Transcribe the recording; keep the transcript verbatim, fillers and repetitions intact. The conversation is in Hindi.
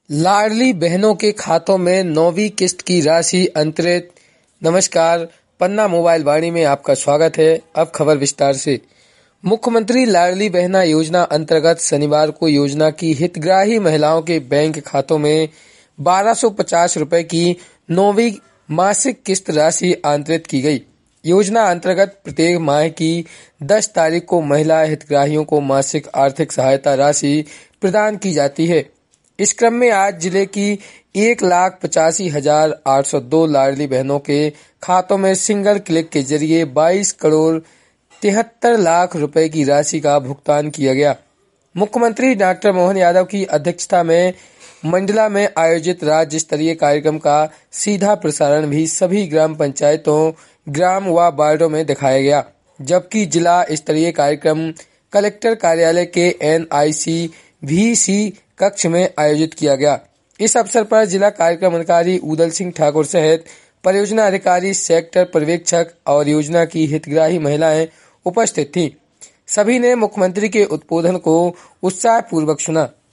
लाडली बहनों के खातों में नौवीं किस्त की राशि अंतरित। नमस्कार, पन्ना मोबाइल वाणी में आपका स्वागत है। अब खबर विस्तार से। मुख्यमंत्री लाडली बहना योजना अंतर्गत शनिवार को योजना की हितग्राही महिलाओं के बैंक खातों में बारह सौ पचास रुपए की नौवीं मासिक किस्त राशि अंतरित की गई। योजना अंतर्गत प्रत्येक माह की दस तारीख को महिला हितग्राहियों को मासिक आर्थिक सहायता राशि प्रदान की जाती है। इस क्रम में आज जिले की एक लाख पचासी हजार आठ सौ दो लाडली बहनों के खातों में सिंगल क्लिक के जरिए बाईस करोड़ तिहत्तर लाख रुपए की राशि का भुगतान किया गया। मुख्यमंत्री डॉक्टर मोहन यादव की अध्यक्षता में मंडला में आयोजित राज्य स्तरीय कार्यक्रम का सीधा प्रसारण भी सभी ग्राम पंचायतों, ग्राम व वार्डों में दिखाया गया, जबकि जिला स्तरीय कार्यक्रम कलेक्टर कार्यालय के एन आई सी वी सी कक्ष में आयोजित किया गया। इस अवसर पर जिला कार्यक्रम अधिकारी उदल सिंह ठाकुर सहित परियोजना अधिकारी, सेक्टर पर्यवेक्षक और योजना की हितग्राही महिलाएं उपस्थित थीं। सभी ने मुख्यमंत्री के उद्बोधन को उत्साहपूर्वक सुना।